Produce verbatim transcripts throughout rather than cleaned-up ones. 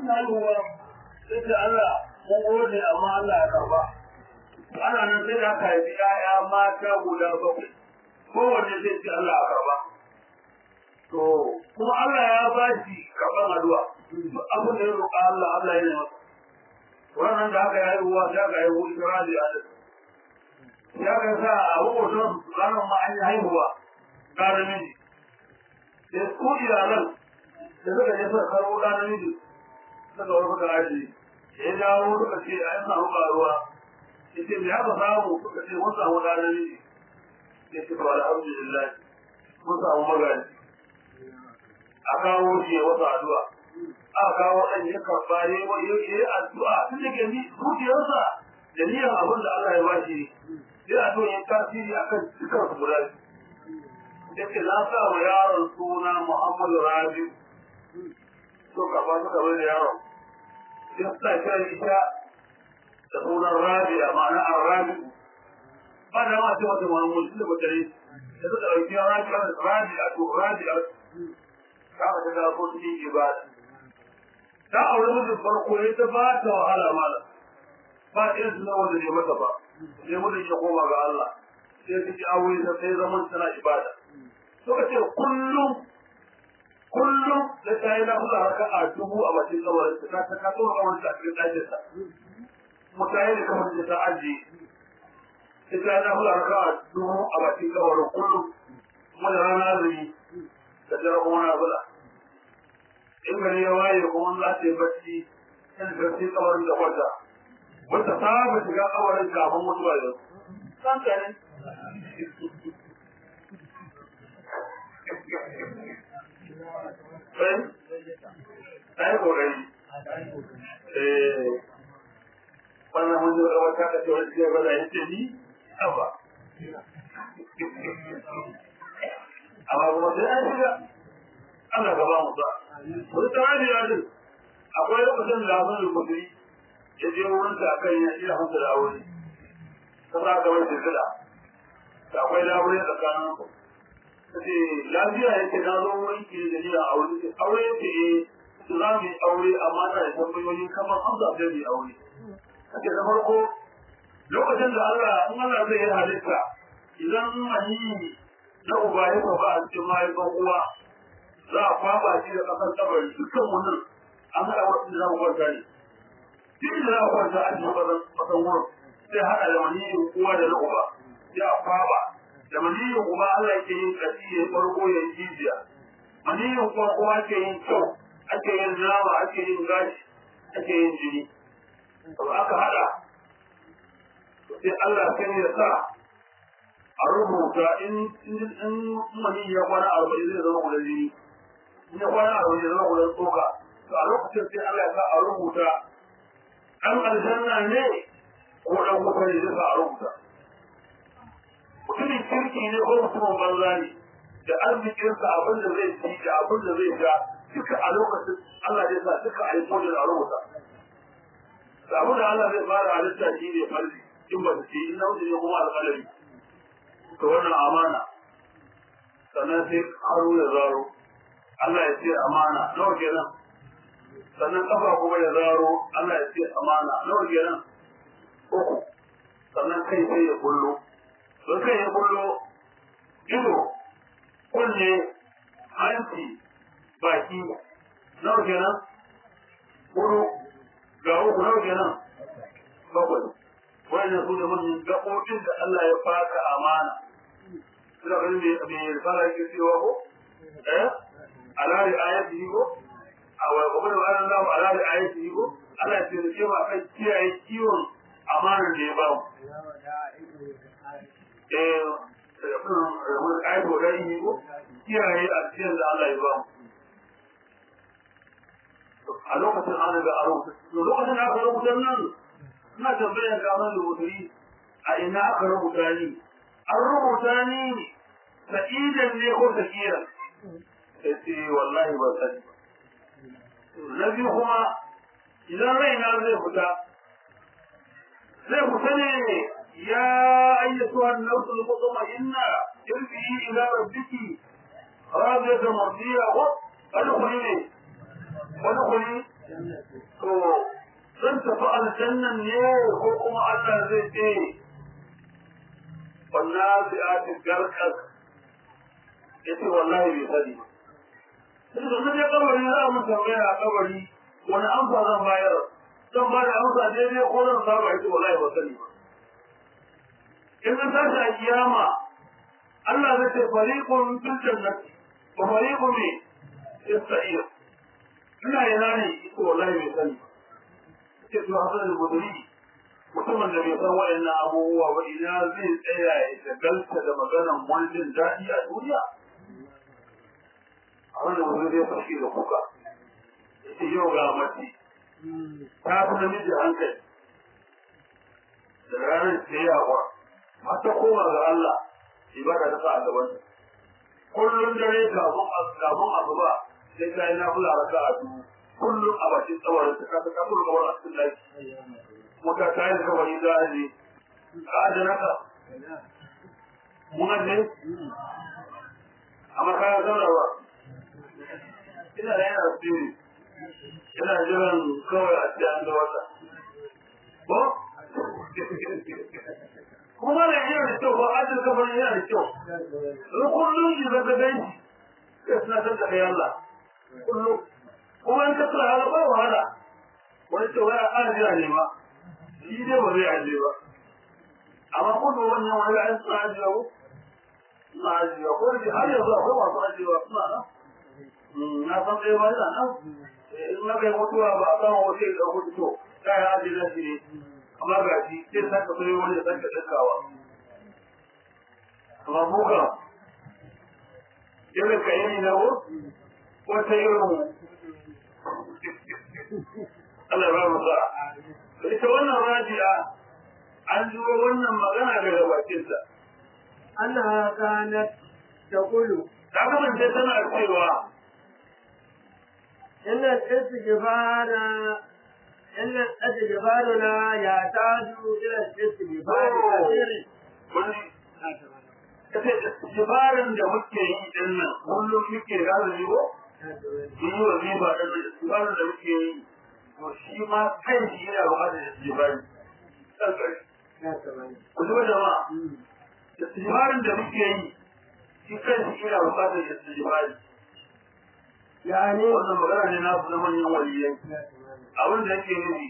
haihuwa sai ce Allah mun gode amma Allah ya karba ana nan sai da aka haifi ƴaƴa mata guda bakwai kowanne sai ce Allah ya karba to kuma Allah ya ba shi karban addu'a abin da ya roƙa Allah Allah ya yi masa wannan da aka yi haihuwa sai aka haihu Isra'ila da ya ga sa a hukumar ranar ma an yi haihuwa ɗan namiji da su iyalan da suka je suka karo ɗan namiji suka wani suka aji ya dawo suka ce a yi samu ƙaruwa ya ce me aka samu suka ce mun samu ɗan namiji ya ce ba alhamdulillah mun samu magaji a kawo shi ya wata addu'a aka kawo ɗan ya karɓa ya yi addu'a tun da ke ni zuciyarsa da niyyar abin da Allah ya ba shi sai addu'a ya tasiri akan dukkan su guda yake na sa wa yaron suna Muhammadu Rabi so ka ba su kamar da yaron ya sa kiran ita da sunan Rabi a ma'ana Arabi ba da ma ce wata Muhammadu da mutane da suka ɗauki Rabi Rabi a to Rabi a ta ka ta ko su yi ibada ta aure mutum farko ya ta ba ta wahala mala ba irin suna wanda ne mata ba sai mutum ya koma ga Allah sai ta ji aure ta sai zaman tana ibada suka ce kullum kullum da ta yi nafula haka a dubu a bakin kawarin ta ta kaso a kawarin ta a cikin ɗakin ta mutane da kamar da ta ajiye sai ta yi nafula haka a dubu a bakin kawarin kullum kuma da rana zai da jira kuma na bula in gari ya waye kuma za ta yi bacci kan garfi kawarin da kwanta wata saba shiga kawarin kafin mutuwa yau san ka ne sai sai kokari eh wannan mun yi wata ka ce wani ya bada yace ni aba amma kuma sai an shiga Allah ka ba mu sa wani tawadi ya din akwai lokacin da zan rubuta ya je wurin ta kan ya iya hanzu da aure kaza ga wani shekara da akwai labure tsakanin ku kace lafiya yake na zo wurin ki da ni a aure aure yake za mu yi aure amma na da tambayoyi kamar an zaɓe mu aure kace da farko lokacin da Allah in Allah zai yi halitta idan mani na uba ya sauka a cikin mahaifin uwa za a kwaba shi da ƙasar kabari dukkan wannan an haɗa wasu da za mu kwanta ne duk da za a kwanta a cikin ƙasar wurin sai haɗa da maniyin uwa da na uba ya kwaba da maniyin uba Allah yake yin ƙasi ya farko ya yi jijiya maniyin uwa kuma ake yin kyau ake yin nama ake yin gashi ake yin jini to aka haɗa sai Allah sai ya sa a rubuta in in maniyin ya kwana arba'in zai zama guda jini in ya kwana arba'in zai zama guda tsoka to a lokacin sai Allah ya sa a rubuta ɗan aljanna ne ko ɗan wuta ne zai sa a rubuta mutumin kirki ne ko mutumin banza ne da arzikinsa abin da zai ci da abin da zai sha duka a lokacin Allah zai sa duka a yi kodin a rubuta da abin da Allah zai fara halitta shi ne farzi in ba su ci in na wuce ne kuma alƙalari to wannan amana sannan sai aro ya zaro Allah ya ce amana nawa kenan sannan kafa kuma ya zaro Allah ya ce amana nawa kenan uku sannan kai sai ya kullo don kai ya kullo ido kunne hanci baki nawa kenan hudu ga uku nawa kenan bakwai wannan su ne manyan gaɓoɓin da Allah ya faka amana suna ganin mai fara yake cewa ko eh alari ayati ko a wani kuma da bayan zamu alari ayati ko Allah ya ce ba kan kiyaye kiwon amanar da ya ba mu eh wani ayati ko dai ko kiyaye a cikin da Allah ya ba mu a lokacin an ga aro lokacin da aka rubuta nan ina tambayar ga mai rubutu a ina aka rubuta ni an rubuta ni sa'idan ne ko sakiran sai wallahi ba sani na biyu kuma idan raina zai fita zai fita ne ya ayyatu an-nafs al-mutma'inna irji'i ila rabbiki radiyatan mardiya wa adkhuli ne wadkhuli aljannan ne ko kuma Allah zai ce والنازعات غرقا yace wallahi bai sani ba sai da sai kabari za mu tambaya a kabari wani amsa zan bayar zan ba da amsa daidai ko zan saba yace wallahi ba sani ba in an tashi a kiyama Allah zai ce fariqun fil jannati wa fariqun fis sa'ir ina yana ne yace wallahi bai sani ba yace to hasan al-budri mutumin da bai san waɗannan abubuwa ba ina zai tsaya ya shagalta da maganan wani jin daɗi a duniya a wanda wani zai fashi da kuka yace yau ga mace ta fi namiji hankali da ranar tsayawa har ta koma ga Allah ibada ta sa a gaban kullum dare kafin kafin asuba sai ta yi nafila raka'a biyu kullum a bakin tsawarin ta kasa kafin kawar a cikin lafiya muka tayar da wani zaɓi a ajanaka munan ne a makayar zaurawa ina da yana spiri ina jiran kawai a cikin da wata ko? kuma da yana da kyau ba ajin kamar yana da kyau rukunin shi zaka ganshi sai suna tattaka yalla kullum kuma in ka tura hala ba wahala wani cewa ya ajira ne ma shi dai ba zai aje ba amma kuma wannan wani an tsara ajiya ko na ajiya ko da har yanzu akwai masu ajiya suna nan na san dai ba yana nan in na kai mutuwa ba a samu wasu da hudu to ta yi ajiya shi ne amma ga shi sai saka sai wani da saka dakawa amma buka yadda ka yi na ko wata irin Allah ba mu sa'a ita wannan raji'a an zuwa wannan magana daga bakinsa annaha kanat taqulu ta kasance tana cewa inna istighfara inna istighfaruna ya taju ila istighfari kathiri wani kace istighfarin da muke yi din nan kullum muke razali ko yi wazifa din istighfarin da muke yi to shi ma kai shi yana buƙatar istighfari kankare ku ji jama'a istighfarin da muke yi shi kai shi yana buƙatar istighfari yani wannan magana ne na na manyan waliyai abin da yake nufi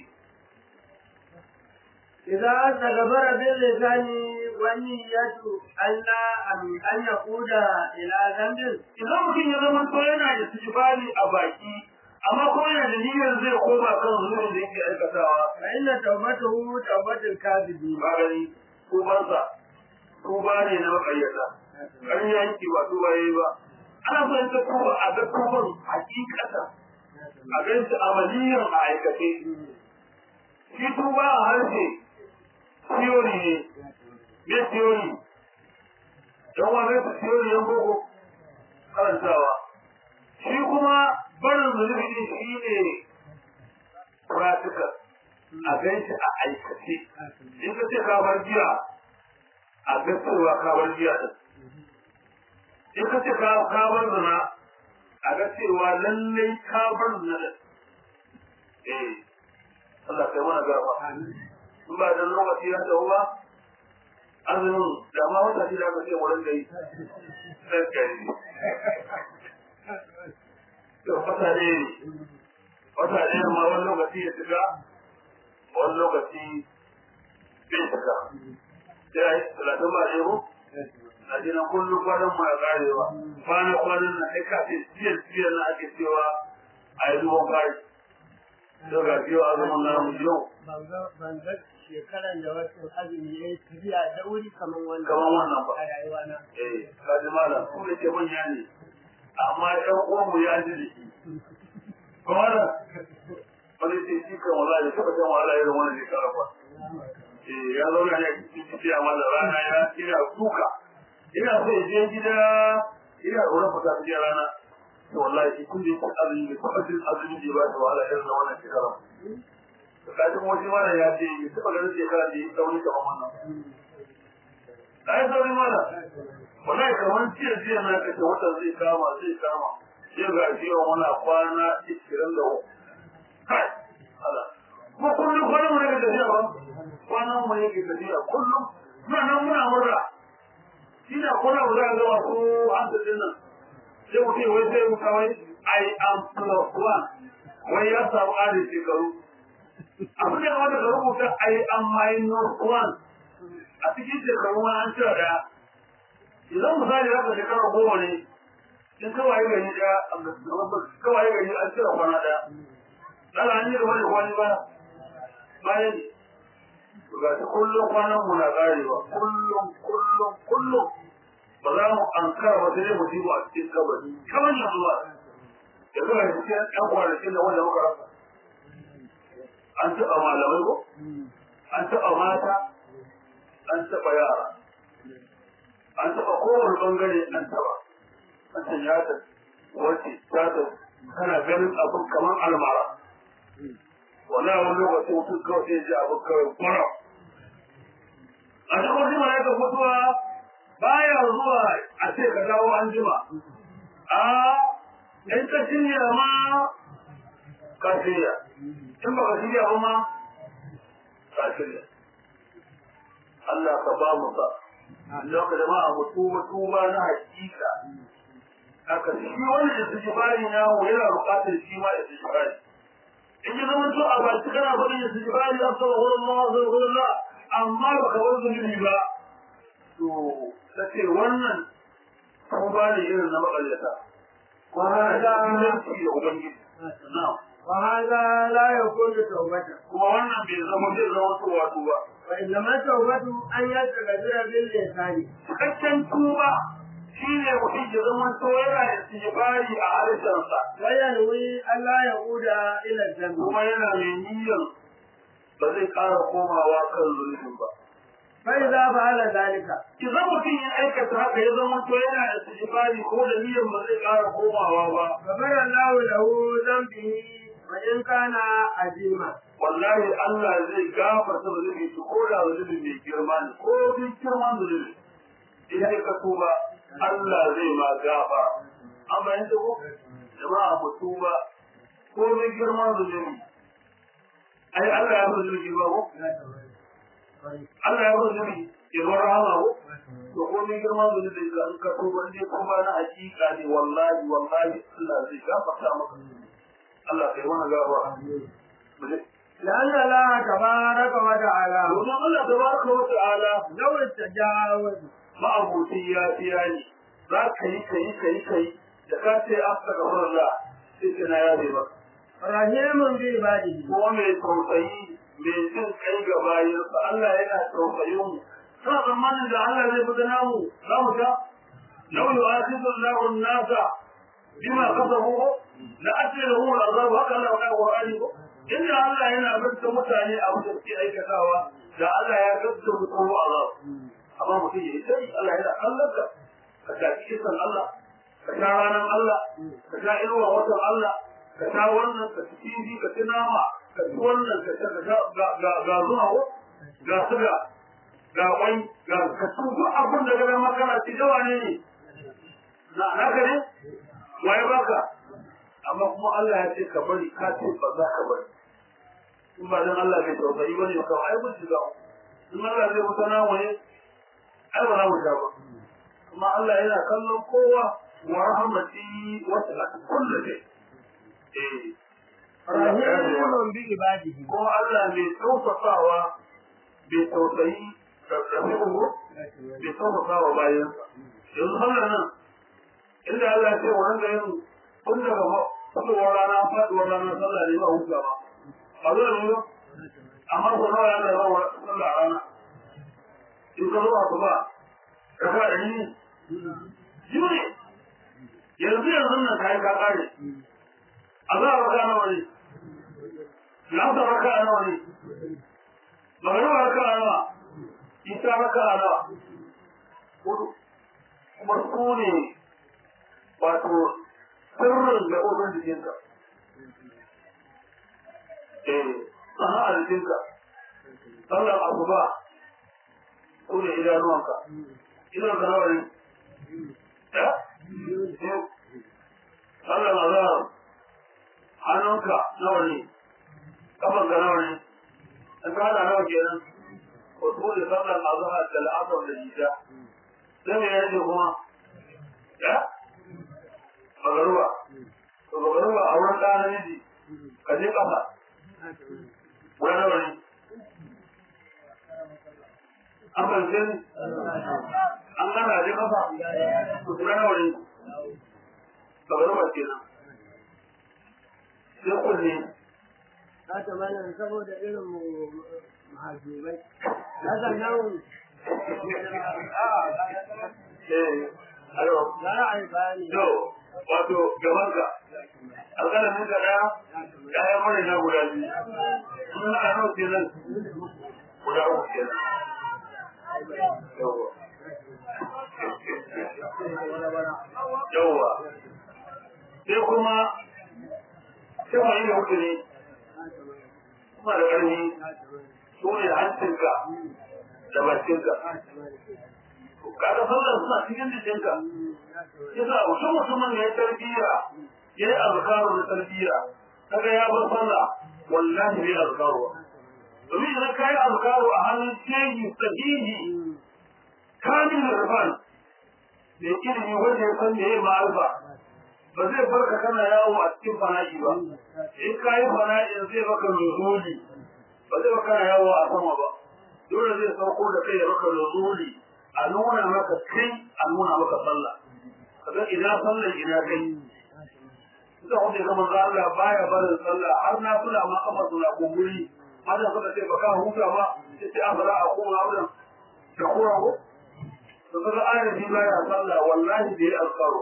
idza tadabbara bil lisani wa niyyatu alla an yaquda ila dhanbin idan mutum ya zama to yana da istighfari a baki amma kuma yana da niyyar zai koma kan zunubin da yake aikatawa fa inna tawbatuhu tawbatul kadhibi ba gani tubansa tuba ne na makayyata ƙarya yake ba tuba yayi ba ana so in ta tuba a ga tuban hakikata a ga shi amaliyan a aikace shi tuba a harshe theory ne me theory don wani su theory yan boko karantawa shi kuma barin zunubi ne shi ne practical a gan shi a aikace in ka ce kawar jiya a ga cewa kawar jiya din in ka ce kawar zina a ga cewa lallai kawar zina din eh Allah kai mana gafa in ba da lokaci ya tawo ba azumin da ma wata shi da ka ce wurin da yi sai kai wata ne wata ne ma wani lokaci ya shiga wani lokaci bai shiga sai talatin ba ne ko a jinan kullum kwanan mu ya karewa kwana kwanan na ai kafin siyar siyar na ake cewa a yi zuwan fari da ga biyu a zaman namu yau ban ga shekaran da wasu azumi ya yi tafiya da wuri kamar wannan kamar wannan ba a rayuwa na eh kaji malam kuma ke manya ne amma ɗan uwanmu ya ji da shi kuma da wani ce shi kan wala ya taɓa jan wahala irin wani shekara ba eh ya zauna ne cikin ciki a wannan rana ya ina duka ina so ya je gida ina tsoron fita cikin rana to wallahi shi kun da yake azumi da taɓa jin azumi da ba ta wahala irin wannan shekara kaji kuma shi mana ya ce ya taɓa ganin shekara da ya sauri kamar wannan ai sauri mana wallahi kamar jiya jiya na kace wata zai kama zai kama sai ga jiya muna kwana ishirin da uku kai Allah ko kullum kwana mu daga yake tafiya kullum muna nan muna murna shi da kuna ba za a zama ko hamsin din nan sai mutum wai sai muka wai I am plus one wai ya samu adin shekaru abin da kamata ka rubuta I am minus one a cikin shekaru ma an cire daya idan misali za ka shekara goma ne in kawai gani daya kawai gani an cire kwana daya dala an yi da wani kwani ba bayan ga ta kullum kwanan mu na karewa kullum kullum kullum ba za mu an kara ba sai mu ji a cikin kabari kamar yanzu ba da zuwa cikin ɗan kwanakin da wanda muka rasa an taɓa malamai ko an taɓa mata an taɓa yara an taɓa kowane ɓangare an taɓa an ya ta wacce ta ta kana ganin abin kamar almara wala wani lokaci mutum kawai sai ji abin kawai kwarar a cikin wasu malaikar mutuwa baya zuwa a ce ka dawo an jima a in ka shirya ma ka shirya in ba ka shirya ba ma ka shirya Allah ka ba mu sa don ka jama'a mu tuba tuba na hakika aka shi wani da su jibari na yana bukatar shi ma da su jibari in ji zama to a baki kana faɗin da su jibari a sama wurin ma wasu wurin la amma ba ka wani zunubi ba to ta ce wannan tuba ne irin na makaryata وهذا وهذا لا يكون توبة وانا بزمن زمن توبة وإنما التوبة أن يتغير باللسان cikakken tuba shine mutum ya zama to yana da tijibari a harshensa وينوي أن لا يعود إلى الذنب kuma yana mai niyyar ba zai ƙara komawa kan zulubin ba فإذا فعل ذلك idan mutum ya aikata haka ya zama to yana da tijibari ko da niyyar ba zai ƙara komawa ba غفر الله له ذنبه وإن كان عظيما wallahi Allah zai gafarta zulubi su ko da zulubi mai girma ne ko duk girman zulubi idan ka tuba Allah zai ma gafara amma yanzu ko jama'a mu tuba ko duk girman zulubi ai Allah ya fi zulubi ba ko Allah ya fi zulubi girman rahama ko to ko duk girman zulubi ka an ka tuba ne kuma na hakika ne wallahi wallahi Allah zai gafarta maka Allah kai mana gafara لأن الله تبارك وتعالى ومن الله تبارك وتعالى لو استجاوز ما أبوتي يا تياني ذاك كي كي كي كي دكاتي أستغفر الله إذن يا رب رحيم بعباده هو من توسعي من جن كي جباير فالله هنا توسعيهم فزمان إذا الله زي بدناه لا مجا لو يؤاخذ الله الناس بما كسبوا لأجلهم العذاب هكذا لو كان قرآنه inda Allah yana gaskata mutane a wajen suke aikatawa da Allah ya gaskata mutum azab amma mutum ya sai Allah yana kallon ka ka ta kisan Allah ka ta ranar Allah ka ta inuwa watan Allah ka ta wannan ka ci kifi ka ci nama ka ci wannan ka ta ga ga ga zuwa ga suga ga wai ga ka ci duk abin da ga makana ci dawa ne na naka ne waye baka amma kuma Allah ya ce ka bari ka ce ba za ka bari in ba dan Allah bai tausayi bane ka ai mun shiga in Allah zai mutana waye ai ba za mu ga ba kuma Allah yana kallon kowa wa rahmati wa kullu shay eh rahimun bi ibadihi ko Allah mai tausasawa bai tausayi da rahimu bai tausasawa bayan yanzu Allah nan inda Allah ya ce wannan da yin kun daga faduwar rana faduwar rana sallah ne ba hujja ba a zuwa ne ba amma ko nawa yana da rawar sallah rana in ka zuwa ku ba ka ka da ni jure yanzu yanzu nan kai ka kare a za a raka nawa ne na ta raka nawa ne ba ga raka nawa ita raka nawa kuma su ne wato sirrin da ƙofin jikinka eh sana a jikinka sallar asuba ko da idanuwanka idan ka nawa ne ya sallar azhar hannunka nawa ne kafanka nawa ne an ka hada nawa kenan ko su bude sallar azhar da al'asr da isha sai me yake kuma ya magaruwa to magaruwa a wurin da namiji ka je kafa wani wani an fahimce ni an gana je kafa to wani wani magaruwa kenan sai kunne haka malam saboda irin mahajjubai haka nan eh alo za a yi bayani to wato gaban ka alƙala min ka daya ya mure na guda biyu sun na ano kenan guda uku kenan yawa yawa sai kuma sai ma yi da hukuni kuma da ƙarfi su ne hancinka da bakinka kaga sallar suna cikin jikinka yasa wasu mutumin ya tarbiyya ya yi azkaru na tarbiyya kaga ya bar sallah wallahi bai azkaru domin idan ka yi azkaru a hannun shehi sahihi kamin rufan da ilimi wanda ya san da ya yi ma'alfa ba zai barka kana yawo a cikin fana'i ba in ka yi fana'in zai baka nuzuli ba zai baka yawo a sama ba dole zai sauko da kai ya baka nuzuli a nuna maka kai a nuna maka sallah kaga ina sallah ina kai suka hudu ga manzo Allah baya barin sallah har na kula ma kamar suna kumburi madan suka ce baka huta ba sai a fara a kuma wurin da kuma ko to kaga ayati baya sallah wallahi bai alqaro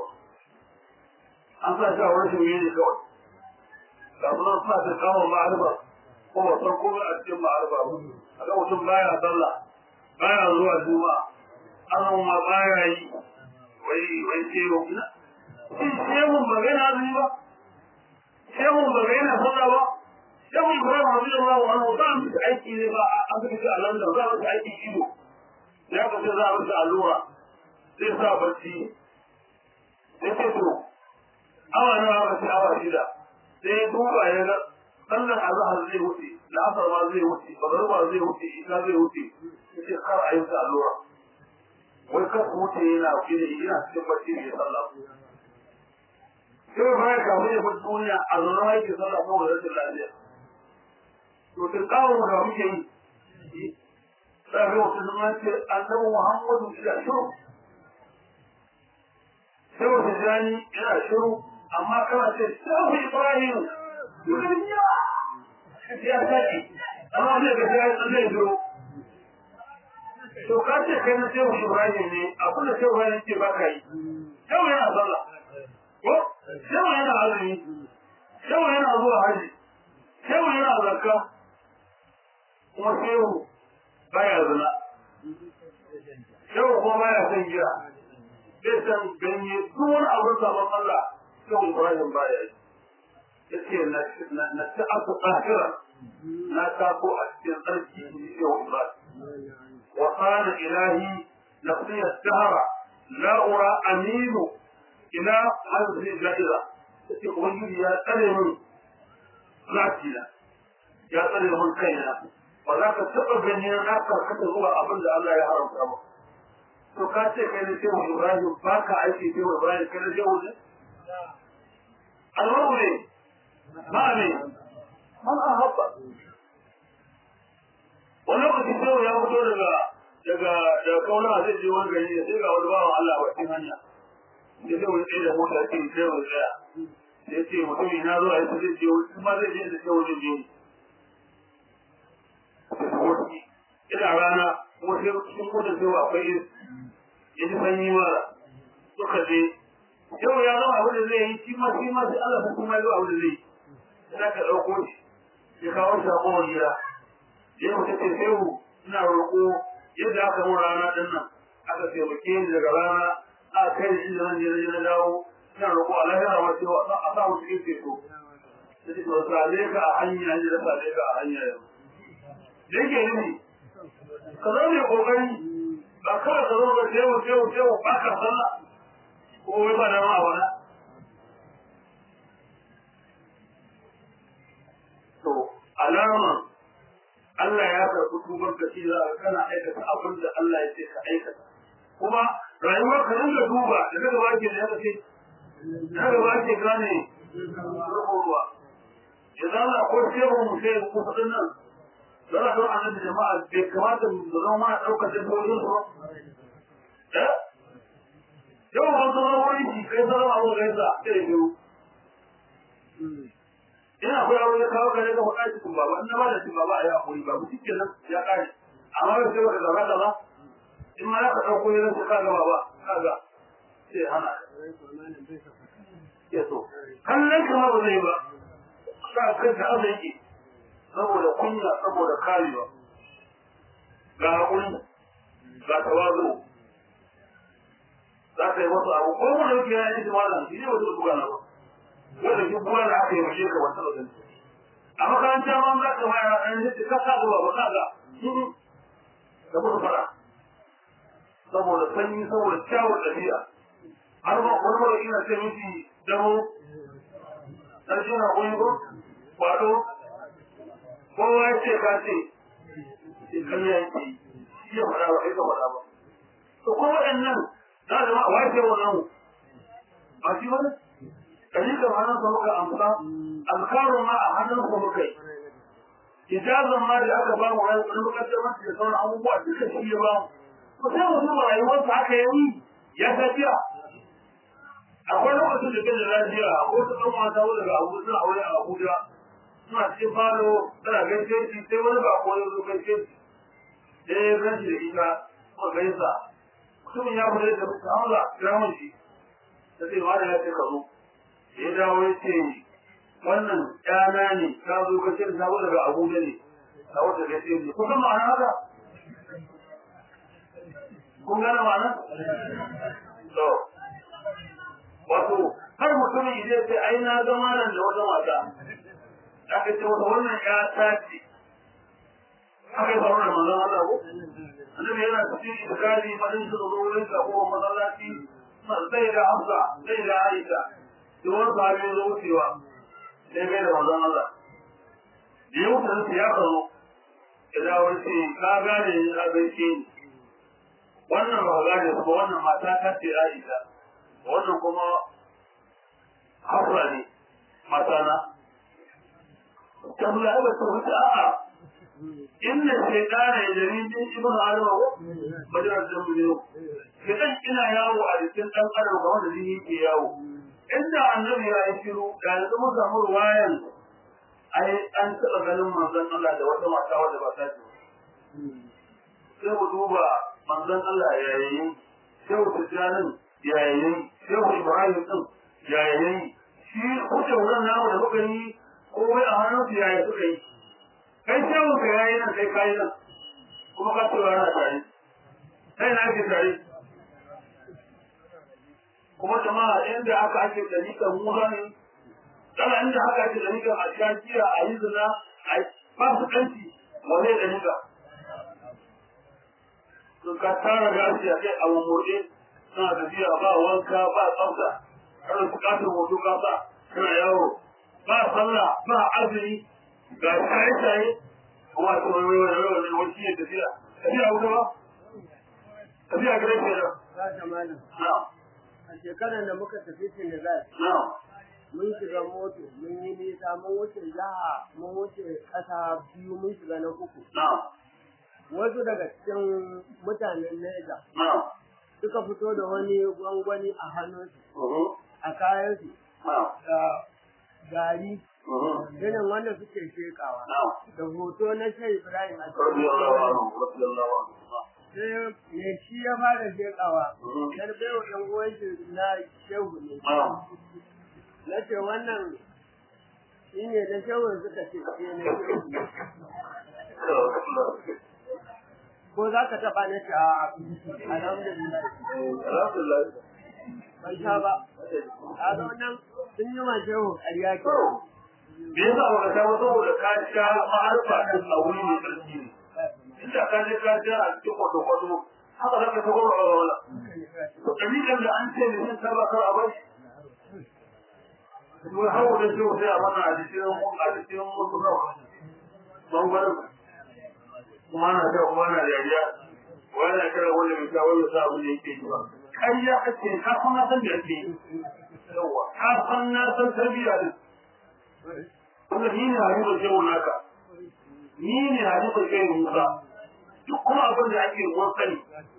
an sa shi a wani shirye ne kawai ga sunan suna ta kawo ma'arba ko ba san komai a cikin ma'arba ba a ga mutum baya sallah baya zuwa juma'a an ma baya yi wai wai shehu ina shi shehu ba ga yana azumi ba shehu ba ga yana sallah ba shehu ibrahim radiyallahu anhu za mu ci aiki ne ba an ga shi a London za mu ci aiki ido ya ka ce za mu ci allura sai sa barci sai ce to awa nawa aka ce awa shida sai ya duba ya ga sallar azhar zai wuce la'asar ma zai wuce magariba zai wuce isa zai wuce yace kar a yi ta allura wai kar ku wuce yana gida yana cikin barci ne sallah sai ba ya kawo ya bar duniya a zaune yake sallah ko da rashin lafiya to kin kawo da muke yi sai ga wasu sun ce annabi Muhammadu ila shiru sai wata jani yana shiru amma kana ce shehu Ibrahim duniya ya saki amma ne ga ya zai duro to ka ce kai na shehu Ibrahim ne abin da shehu Ibrahim ce ba ka yi shehu yana sallah ko shehu yana azumi shehu yana zuwa haji shehu yana zakka kuma shehu baya zina shehu kuma baya son gira bai san ganye duk wani abin sabon Allah shehu Ibrahim baya yi yace na na ta aku tsakira na tako a cikin tsarki shehu Ibrahim wa qala ilahi nafsi ad-dahra la ura aminu ila hadhihi al-jazira yace ubangiji ya tsare min lafiya ya tsare min kaina ba za ka taɓa gani na karkata zuwa abin da Allah ya haramta ba to ka ce kai ne shehu Ibrahim ba ka aiki shehu Ibrahim kai ne shehu ne alwaru ne ba ne man ahabba wani lokaci shehu ya fito daga daga daga kauna zai je wani gari sai ga wani bawan Allah ba cikin hanya da shehu ya tsaye da mota ya ce shehu ya tsaya ya ce mutum ina zuwa ya zai je wani kuma zai je da shehu zai je ina rana kuma sai cikin kudin shehu akwai yin ya ji sanyi mara suka je yau ya zama abu da zai yi shi ma shi ma sai Allah ta kuma yi abu da zai yi sai ka ɗauko shi ya kawo shi a kowane gida ya mutu ce shehu ina roƙo yadda aka mun rana ɗin nan aka taimake ni daga rana a kai da inda nan je na dawo ina roƙo a lahira ma cewa a sa mu cikin ceto da ce to sale ka a hanya ne da sale ka a hanya yau da yake nufi ka zo mai ƙoƙari ba kawai ka zo ga shehu shehu shehu ba ka sallah ko wai ba da ma wala to alama Allah ya karɓi karɓi tubar ka ce za ka kana aikata abin da Allah ya ce ka aikata kuma rayuwar ka dinga duba da daga baki da ya ce daga baki gane ruwa ya zama ko shehu mu sai ku fadin nan dole don annabi jama'a bai kamata mu zama mana daukar da dole su eh yau ba zama wani shi kai zama abu da yasa sai yau ina akwai abu da kawo kare ga faɗa cikin baba in na ba da cikin baba a yi hakuri ba mu cikin nan ya kare amma yau sai ba da zama ba in ma ka ɗauko yi ransu kaga baba kaga sai hana ya so kallon kama ba zai ba sa kanta aza yake saboda kunya saboda karewa ga hakuri ga tawazu za ka yi wasu abu ko mu da yake yana yi malam shi ne wasu buga na ba wanda shi buga da aka yi mace ka wata wajen a makaranta ma za ka bayar an yi ka sa zuwa ba ka ga da mutu fara saboda sanyi saboda kyawun ɗabi'a har ma wani mara ina ce miki damo ƙarshe na ƙunyi ko kwaɗo kowa ya ce ka ce ce kariya yake shi ya faɗa ba aika faɗa ba to ko waɗannan za a zama a wace wannan ba shi ba ne ɗariƙar hannunsa muka amsa alkarun ma a hannunsa muka yi ijazan ma da aka ba mu wani bukatar masu da sauran abubuwa duka shi ya ba mu ko sai mu duba rayuwarsa haka yayi ya tafiya akwai lokacin da kan da lafiya ko ta ɗan mata wanda ga abu suna aure a Abuja suna cikin falo tana gaishe shi sai wani ba ko ya zo gaishe shi sai ya gaishe da ita kuma gaisa mutumin ya fita da mutum hamza kira mun shi ta ce ma da ya ce ka zo ya dawo ya ce wannan ɗana ne ta zo gaishe da sabo daga Abuja ne ta wata gaishe ne kusan ma'ana haka kun gane ma'ana? to wato har mutumin idan sai ai na ga malam da wata mata aka ce wata wannan ya tace aka yi faru da manzon Allah ko annabi yana cikin itikadi fadin su da wurin ka ko masallaci sai da Hafsa sai da Aisha to wannan sahabi zo wucewa sai bai da manzon Allah yau da ya kazo idan wani ka gane abin shi wannan ba gane ba wannan mata ta ce Aisha wannan kuma Hafsa ne mata na tabla ba ta wuce a'a inna shaytana yajri min ibn adam wa majra jambu kidan ina yawo a cikin dan adam ga wanda zai yi yawo inda annabi ya yi shiru da yanzu mun samu ruwayan ai an taba ganin manzon Allah da wata mata wadda ba ta ce sai mu duba manzon Allah yayin shehu tijanin yayin shehu ibrahim din yayin shi kuce wannan namu da kuka yi komai a hannun su yayin suka yi kai shehu ka yayin nan kai kai nan kuma ka tura na tare sai na ji tare kuma jama'a inda aka ake dalika musa ne dala inda aka ake dalika a shakiya a yi zina a fasu kanci wane dalika ka tara gashi a kai a mamurde suna tafiya ba wanka ba tsafta har su kasar hoto kasa suna yawo ba sallah ba azumi ga shaye-shaye kuma su wani wani wani wani shi ne tafiya tafiya wuta ba tafiya gare ke da na a shekarar da muka tafi Senegal mun shiga moto mun yi nisa mun wuce jiha mun wuce ƙasa biyu mun shiga na uku wasu daga cikin mutanen Niger suka fito da wani gwangwani a hannunsu a kayansu da gari irin wanda suke shekawa da hoto na Shehu Ibrahim a cikin sai me shi ya fara shekawa yar baiwa ɗan uwanci na Shehu ne na ce wannan shi ne na Shehu suka ce ke ne ko za ka taɓa na ta alhamdulillah alhamdulillah ban sha ba a ga wannan sun yi ma shehu ƙarya ke me yasa ba ka sha ba saboda ka sha ma'arfa din a wuri mai tsarki ne inda ka je ka sha a cikin kwato-kwato haka za ka ta gwamna a wala to ɗabi'ar da an ce ne sun saba kar a bai kuma hawa da shehu sai a mana a cikin a cikin wasu nawa bangaren kuma ana ta kuma ana dariya wani kira wanda bai sa wani sa abin da yake yi ba ƙarya ake ka san na san da yake yawa ka san na san tarbiyya din wanda ni ne harifa shehu naka ni ne harifa shehu musa duk kuma abin da ake ruwan sani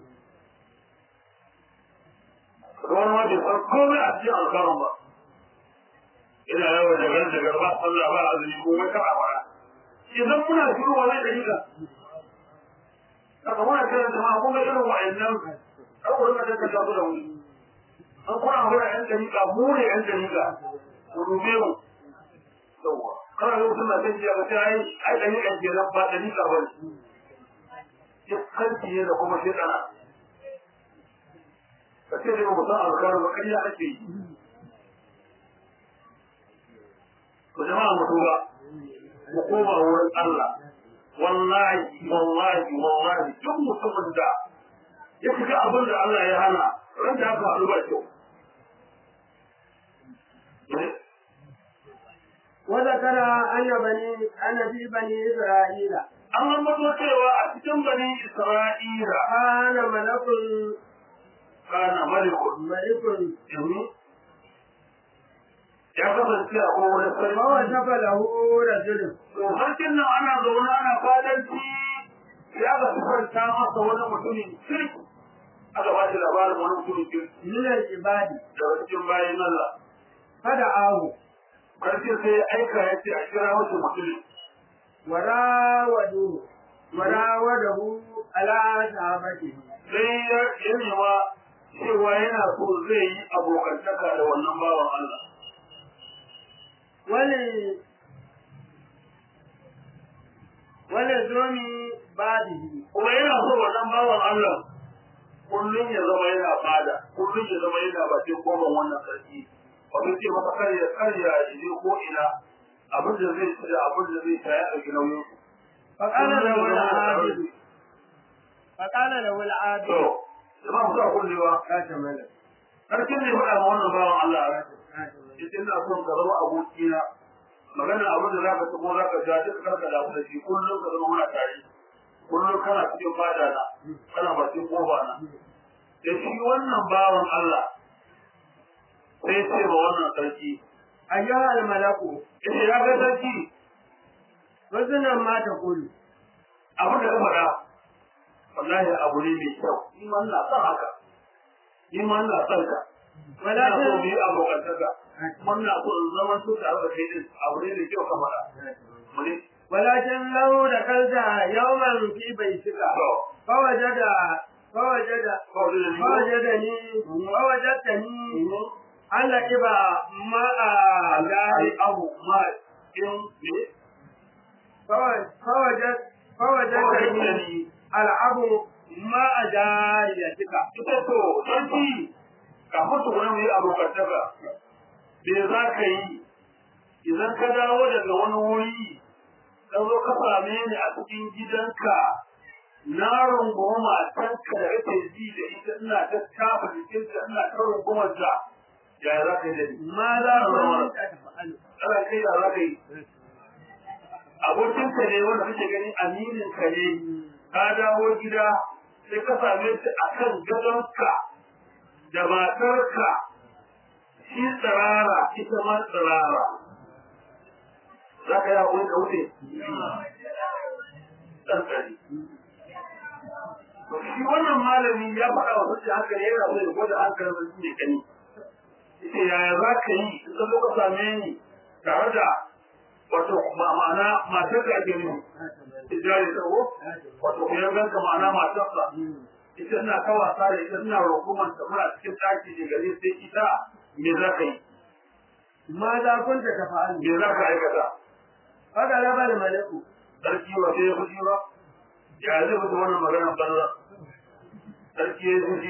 ruwan ma bai san komai a cikin alƙawarin ba ina yawan jagar jagar ba sallah ba azumi ko wata amara idan muna shiru wa zai dalila daga muna kiran jama'a kuma irin wa'annan abubuwan da ta tafi da wuri an kuna magana yan dalila mu ne yan dalila ku rube mu yawwa kana yau suna kan jiya ga ta ai ai dalila ke nan ba dalila ba ne kanci ne da kuma shekara ka ce dai ba san alƙawarin ba ƙarya ake yi to jama'a mu tuba mu koma wurin Allah wallahi wallahi wallahi duk mutumin da ya shiga abin da Allah ya hana ran da aka haɗu ba kyau وذكر أن بني أن في بني إسرائيل an ambato cewa a cikin bani Isra'ila كان ملك kana malikun ملك ya kasance a kowane sarki فوجب له رجل sarkin nan ana zaune ana fadanci ya ga sifanta masa wani mutumin kirki aka ba shi labarin wani mutumin kirki من العباد da cikin bayan Allah فدعاه sarkin sai ya aika ya ce a kira wasu mutumin وراودوه وراوده على صحابته sai ya nema cewa yana so zai yi abokantaka da wannan bawan Allah wani wani zomi badihi kuma yana so wannan bawan Allah kullum ya zama yana fada kullum ya zama yana bakin koban wannan sarki wato ce masa karya karya je ko ina abin da zai ci da abin da zai taya a nauyin faƙala da wani adilu faƙala da wani adilu to jama'a mu sa kullewa kashe mana sarkin ne faɗa ma wannan bawan Allah a rashin yace ina son ka zama abokina magana abin da zaka ci ko zaka ja duk karka da da shi kullum ka zama muna tare kullum kana cikin fada na kana bakin kofa na da shi wannan bawan Allah sai ce ba wannan sarki ayyuha al-malaku yace ya ga sarki wazunan ma ta kulu abin da ka faɗa wallahi abu ne mai kyau ni ma ina son haka ni ma ina son ka wala so bi abokantaka kuma ina so in zama su da aka kai din abu ne mai kyau ka faɗa mune walakin lahu da kalta yawman fi baitika fawajada fawajada fawajadani fawajadani Allah iba ma a gari abu ma in ne fawajad fawajadani al'abu ma a jariyatika ita to sarki ka mutu wani mai abokantaka me za ka yi idan ka dawo daga wani wuri ka zo ka same ni a cikin gidanka na rungumi matanka da kake ji da ita ina ta tafa jikinta ina ta rungumar ta yaya za ka yi da ni ma za ku yi ta tafa'alu ana kai da za ka yi abokinka ne wanda kake gani aminin ka ne ka dawo gida sai ka same shi a kan gadonka da matarka shi tsirara ita ma tsirara za ka yi haƙuri da wuce ɗanɗari shi wannan malami ya faɗa wa sassi hankali yana so ya gwada hankalin sassi mai kani ita yaya za ka yi in ka zo ka same ni tare da wato ma'ana matar da ake nufi ijari tsawo wato kuyan ganka ma'ana matarsa ita ina ta wasa da ita ina roƙuman ta muna cikin ɗaki da gari sai ita me za ka yi ma za kun ta tafa'alu me za ka aikata haka na bada malaku sarki ba sai ya fushi ba ya zai fita wannan maganar banza sarki ya fushi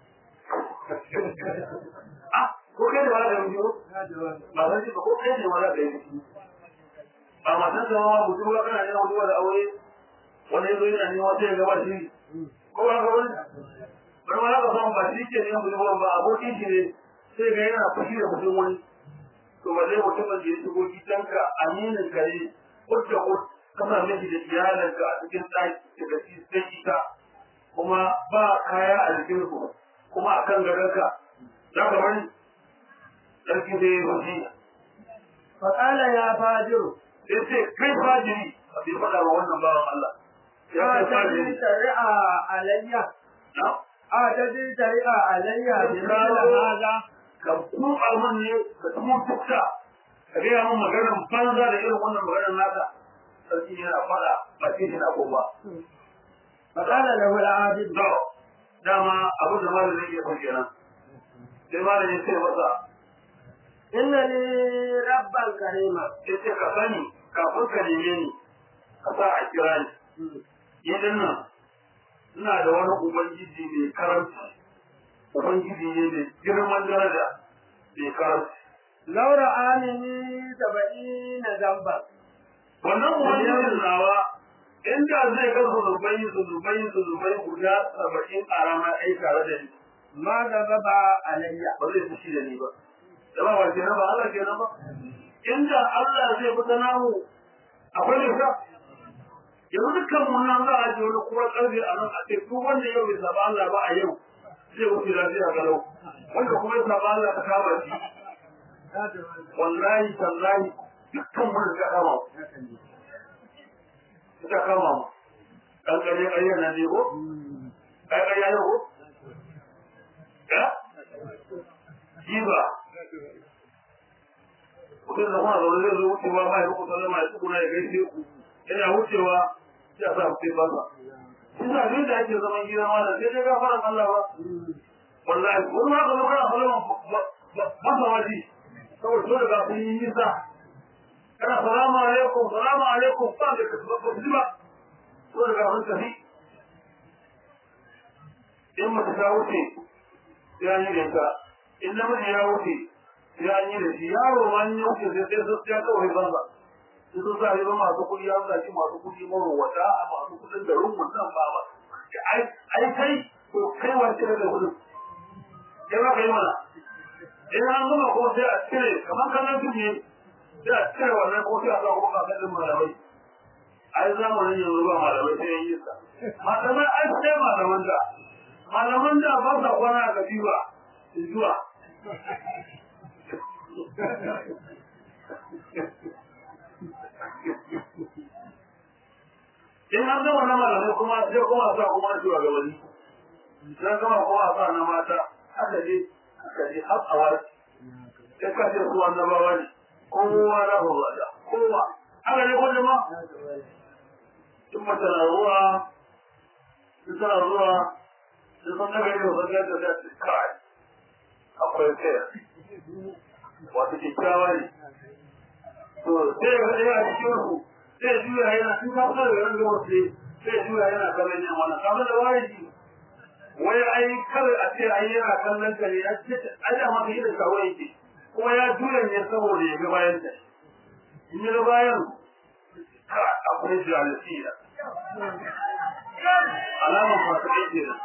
ah ko kai da ba za ka yi fushi ba sarki ba ko kai ne ba za ka yi fushi ba matan da ma mutum ba kana neman mutuwa da aure wani yazo yana neman wata ya gaba shi ko ba ka wani wani ma ka samu ba shi ke neman mutuwa ba abokin shi ne sai ga yana fushi da mutum wani to ba zai mutumin da ya shigo gidanka aminin kare kudda kud kana miji da iyalanka a cikin ɗaki daga shi sai ita kuma ba kaya a jikin ku kuma a kan gadonka za ka bari sarki da ya rufi فقال يا فاجر sai ce kai fajiri a bai faɗa wa wannan bawan Allah ya kai fajiri أتدري ترعى علي na أتدري ترعى علي بمثل هذا ka kuɓa min ne ka tumo tukta ka gaya min maganar banza da irin wannan maganar naka sarki yana faɗa ba ce yana kuma فقال له العابد to dama abin da malamin yake son kenan sai malamin sai masa إن لي ربا كريما yace ka sani kafin ka neme ni ka sa a kira ni idan nan ina da wani ubangiji mai karanci ubangiji ne mai girman daraja mai karanci لو رآني سبعين ذنبا wannan ubangijin nawa inda zai ga zunubai zunubai zunubai guda saba'in a rana ai tare da ni ما غضب علي ba zai fushi da ni ba dama ba kenan ba Allah kenan ba inda Allah zai fita namu akwai ne sa yanzu dukkan mun nan za a ji wani kuma karfi a nan a ce duk wanda yau bai saba Allah ba a yau zai wuce lafiya galau wanda kuma ya saba Allah ta kama shi wallahi tallahi dukkan mun da kama ta kama mu dan kare ayyan nan ne ko ai ayyan ne ko ya jiba mutum da kuma zaune zai zo wucewa ba ya rubuta zama ya tsuguna ya gaishe ku yana wucewa ya sa mutum ba sa shi sa abin da ake zaman gida ma da sai dai gafaran Allah ba wallahi wani ma ka zo kana salama ba sa waje saboda so daga sun yi nisa kana salamu alaikum salamu alaikum ba da ka ba ji ba so daga sun tafi in mace ta wuce sai an yi da ita in namiji ya wuce sai an yi da shi yaro ma an yi wuce sai sai sun ya kawai banza su sun sa riba masu kuɗi an zaki masu kuɗi marowata a masu kuɗin da rumun nan ba ba ai kai to kai wace da kuɗin kai ba kai mana in an gama ko sai a cire kamar kallon fim ne sai a cire wannan ko sai a sa kuma kallon malamai ai zamanin yanzu ba malamai sai yan yi sa malamai ai sai malaman da malaman da ba sa kwana a gabi ba zuwa in an gama na malamai kuma sai kuma sa kuma zuwa ga wani sai gama kuma sa na mata haka ne haka ne har a wani sai ka ce su annabawa ne kowa na hulada kowa haka ne ko jama in mace na ruwa in tana ruwa in sun daga yi wasu gaisa da su kai akwai tsaya wata kyakkyawa ne to sai ya ɗaya a cikin su sai juya yana tun ka fara da ranga wasu sai juya yana kallon yan wannan kamar da wani ji wai ai kar a ce ai yana kallon ka ne ai da maka yi da kawo yake kuma ya juya ne saboda ya ga bayan ta in ya ga bayan ka akwai jalisiya alamar masu aiki ne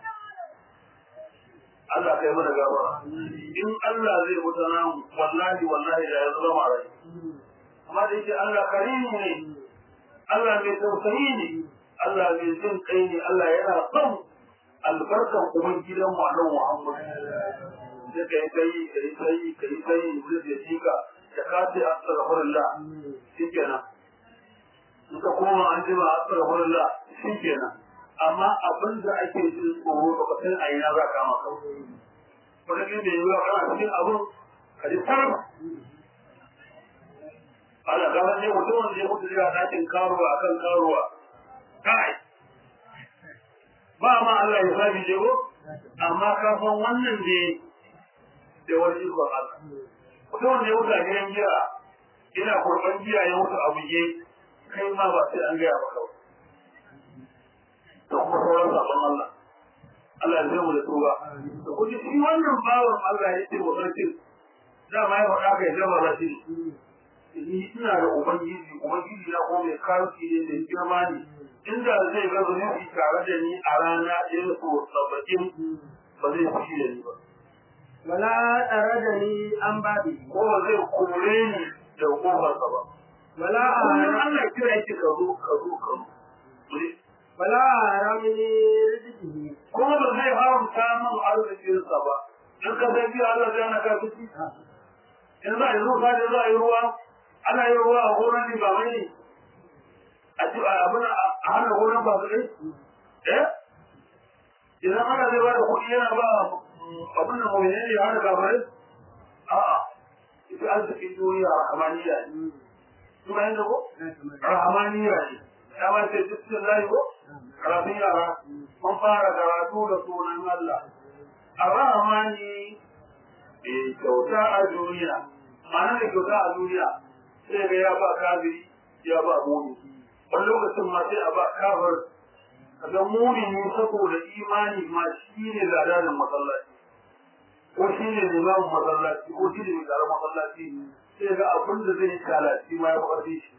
Allah kai mana gabara in Allah zai mutu namu wallahi wallahi da ya zama rai amma da yake Allah karimu ne Allah mai tausayi ne Allah mai jin kai ne Allah yana son albarkan uban gidan mu annabi Muhammad da kai kai kai kai kai kai zai ya tika da kace astaghfirullah shikenan duka kuma an ji ba astaghfirullah shikenan amma abin da ake jin tsoro ba san a ina za ka maka wani ne da yiwuwa kana cikin abin ka ji sarrafa ala ga wani mutum wanda ya mutu da dakin karuwa akan karuwa kai ba ma Allah ya sabi jego amma ka san wannan ne da wani iko Allah mutum wanda ya mutu a gidan giya ina kurban giya ya mutu a buge kai ma ba sai an gaya maka ba da kuma sauran sabon Allah Allah ya zai mu da tuba da kuma shi wannan bawan Allah ya ce wa sarkin dama ya faɗa kai zama rashi ni ina da ubangiji ubangiji na kuma mai karuki ne mai girma ne inda zai ga zunubi tare da ni a rana ɗaya so saba'in ba zai fushi da ni ba wala tsare da ni an babi ko ba zai kore ni da kofarsa ba wala kullum Allah kira yake ka zo ka zo ka zo wala haramni rizqihi kuma ba zai haramta min arzikinsa ba in ka sai biya Allah zai hana ka fici in za a yi ruwa da za a yi ruwa ana yi ruwa a gonar ne ba mai ne a ci abin a hana gonar ba su ɗai eh idan ana zai ba da kuɗi yana ba abin da mai ne ya hana gabarai a'a ita arzikin duniya rahamaniya ne kuma yadda ko rahamaniya ne ya ba ce cikin layi ko karatun yara mun fara karatu da sunan Allah Ar-Rahmani mai kyauta a duniya ma'ana da kyauta a duniya sai ga ya ba kafiri ya ba muni wani lokacin ma sai a ba kafir kaga muni ne saboda imani ma shi ne zadanin masallaci ko shi ne limamin masallaci ko shi ne mai tsaron masallaci sai ga abin da zai kalaci ma ya faɗi shi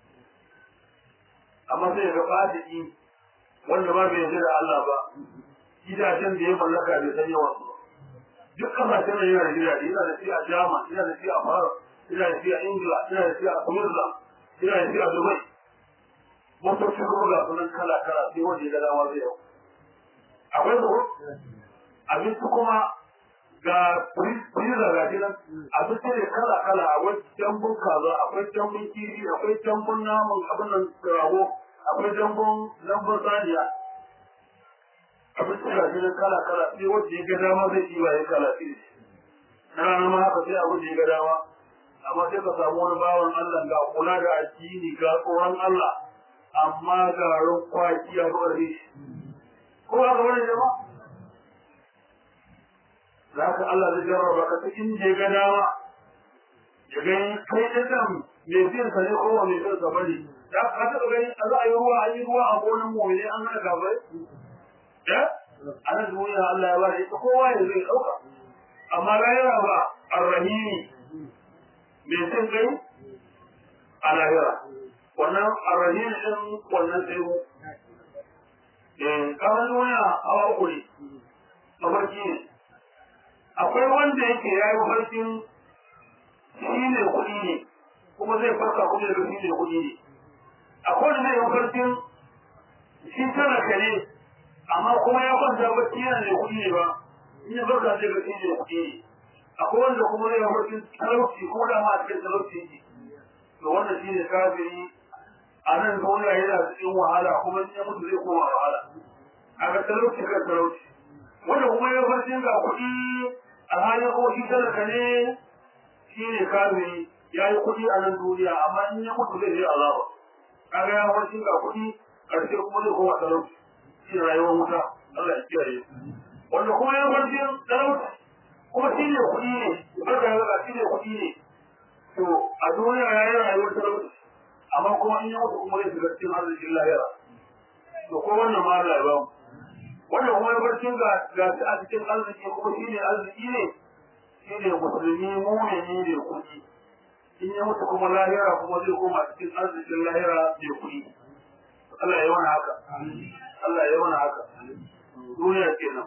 amma sai ga fadiki wanda ba bai yarda da Allah ba gidajen da ya mallaka bai san yawan su duk kasashen da yana da gidaje yana da shi a Jama yana da shi a Fara yana da shi a Ingila yana da shi a Amurka yana da shi a Dubai motoci kuma ga sunan kala kala sai wanda ya ga dama zai yau akwai su abinci kuma ga freezer ga shi nan abinci ne kala kala akwai jambun kaza akwai jambun kifi akwai jambun naman abin nan rago akwai jambun jambun saniya abinci ga shi nan kala kala sai wanda ya ga dama zai yi ya kala shi na ranar ma haka sai abin da ya ga dama amma sai ka samu wani bawan Allah ga kula da addini ga tsoron Allah amma ga kwaki ya bari ko haka wani jama'a za ka Allah zai jarraba ka cikin je ga dama ya gani kai ɗan ɗan mai fiye sa ne kowa mai fiye sa bane za ka taɓa gani a za a yi ruwa a yi ruwa a gonan mu ne an hana gabai ya a nan duniya Allah ya bada ita kowa ya zai ɗauka amma lahira ba arrahimi mai cin kai a lahira wannan arrahimi ɗin wannan sai mu kamar duniya hawa uku ne mafarki ne akwai wanda yake ya yi mafarkin shi ne kuɗi ne kuma zai farka kuɗi daga shi ne kuɗi ne akwai wanda zai yi mafarkin shi talaka ne amma kuma ya kwanta bacci yana ne kuɗi ne ba in ya farka zai ga shi ne kuɗi ne akwai wanda kuma zai yi mafarkin talauci ko da ma a cikin talauci ne to wannan shi ne kafiri a nan duniya yana cikin wahala kuma in ya mutu zai koma wahala a ga talauci kan talauci wanda kuma ya farcin ga kuɗi a halin ko shi talaka ne shi ne kafiri ya yi kuɗi a nan duniya amma in ya mutu zai je azaba kaga ya farcin ga kuɗi ƙarshe kuma zai koma talauci shi ne rayuwar wuta Allah ya kiyaye wanda kuma ya farcin talauci kuma shi ne kuɗi ne barka ya ga shi ne kuɗi ne to a duniya ya yi rayuwar talauci amma kuma in ya mutu kuma zai shiga cikin arzikin lahira to ko wannan ma Allah ya ba mu wannan kuma barcin ga ga a cikin arziki kuma shine arziki ne shine musulmi mu'mini ne kuɗi in ya mutu kuma lahira kuma zai koma cikin arzikin lahira ne kuɗi Allah ya yi mana haka Allah ya yi mana haka duniya kenan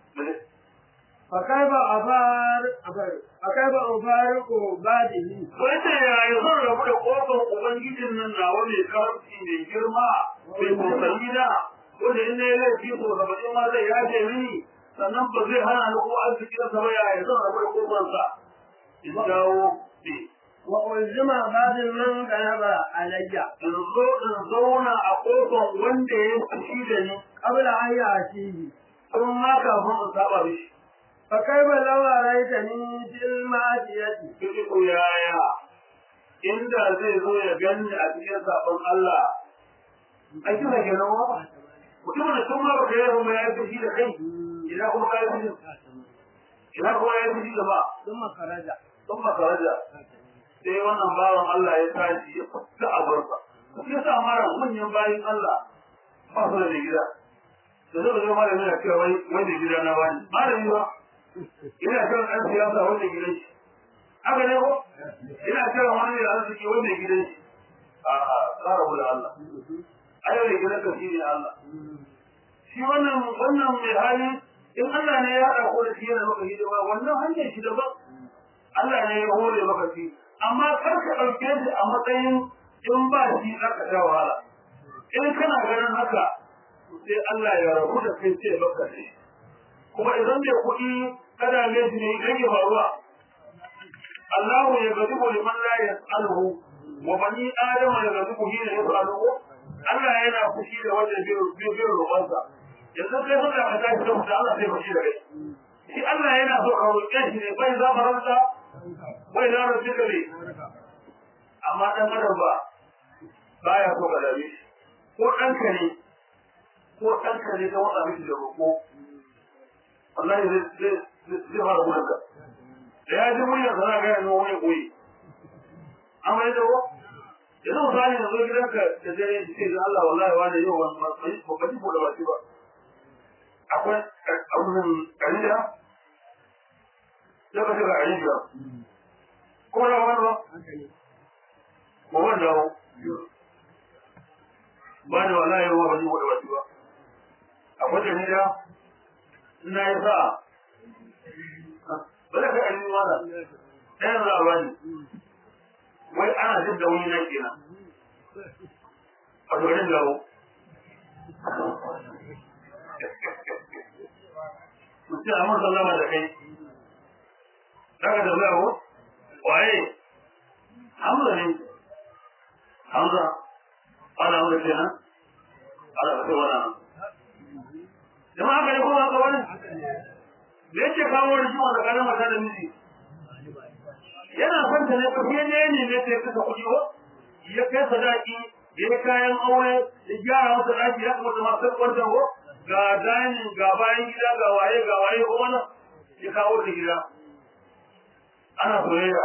fakaiba afar afar fakaiba afar ko badihi wanda ya yi zan rabu da kofar ubangijin nan nawa mai karfi mai girma mai tausayi wanda in ya laifi so da baɗin ma zai yaje mini sannan ba zai hana ni ko arziki da sama ya yi zan rabu da kofarsa in dawo ne wa ulzima badin nan da yaba alayya in zo in zauna a kofar wanda ya fushi da ni qabla an ya'tihi kun ma kafin in saba mishi fa kaifa law ra'aytani fil ma'siyati kiko yaya inda zai zo ya gani a cikin sabon Allah a kina kenan wa mutumin da sun ma baka yi kuma ya fi shi da kai ina kuma ka yi fi ina kuma ya fi shi da ba sun makaraja sun makaraja sai wannan bawan Allah ya tashi ya fita a barsa shi yasa mara manyan bayin Allah ba su da mai gida da zai zo mara yana cewa wai wai da gida na bani malami ba ina kiran ɗan siyasa wanda gidan shi haka ne ko ina kiran wani da arziki wanda gidan shi a'a tsara da Allah ayo da gidan ka shi ne Allah shi wannan wannan mai hali in Allah ne ya haɗa ko da shi yana maka hidima wannan hanyar shi daban Allah ne ya hore maka shi amma kar ka ɗauke shi a matsayin in ba shi aka sha wahala in kana ganin haka sai Allah ya rabu da kai sai baka ne kuma idan mai kuɗi kada ne shi ne yake faruwa Allah ya gadibu liman la yas'aluhu wa bani adama ya gadibu hina yas'aluhu Allah yana fushi da wanda bai bai roƙonsa yanzu kai sun da ka tashi da mutum Allah sai fushi da kai shi Allah yana so ka roƙe shi ne bai za ka ranta bai za ka roƙe ne amma dan adam ba baya so ka dabe ko ɗanka ne ko ɗanka ne ka wada miki da roƙo wallahi zai zai zai fara gudanka da ya ji muryar sana ga yana wani koyi amma yadda ko yanzu misali na zo gidanka da dare ce da Allah wallahi wani yau wani matsayi ba ka ji ko da ba shi ba akwai abubuwan ƙarida da ka shiga ƙarida ko da wani ba ko wani dawo ba da wallahi yau ba ji ko da ba shi ba akwai ƙarida ina yi sa'a ba da ka ƙarfi mana ɗayan za a bani wai ana jin da wani na kenan a dorin gawo mutum a mun sallama da kai daga da zawo waye hamza ne hamza ana hamza kenan ana fito wani jama'a ka ne kuma haka wani da yake kawo rigima tsakanin mata da miji yana kwanta ne ko ne ne ne sai kasa kuɗi ko ya kai sadaki ya kayan aure ya gyara masa daki ya kuma ma sai kwanta ko ga dani ga bayan gida ga waye ga waye ko wannan ya kawo da gida ana soyayya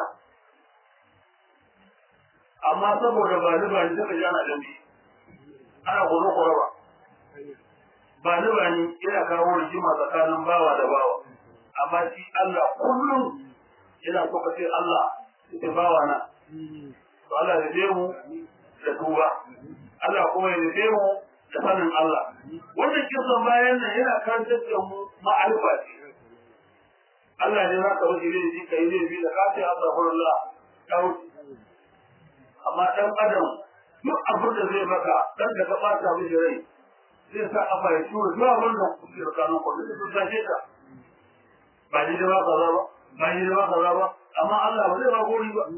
amma saboda ba ni ba ni da yana dambi ana gono koraba ba ni ba ni yana kawo rigima tsakanin bawa da bawa amma shi Allah kullum ina so ka ce Allah ya bawa na to Allah ya demu da tuba Allah kuma ya demu da sanin Allah wannan kisan bayan nan yana karantar da mu ma'arifa ce Allah ne za ka wuce ne ji kai ne bi da kafi astaghfirullah dau amma dan adam duk abin da zai maka dan da ka bata mishi rai zai sa kafa ya tura zuwa wannan kuɗi kanon kuɗi da zai ka ba ni da ba kaza ba ba ni da ba kaza ba amma Allah ba zai ba gori ba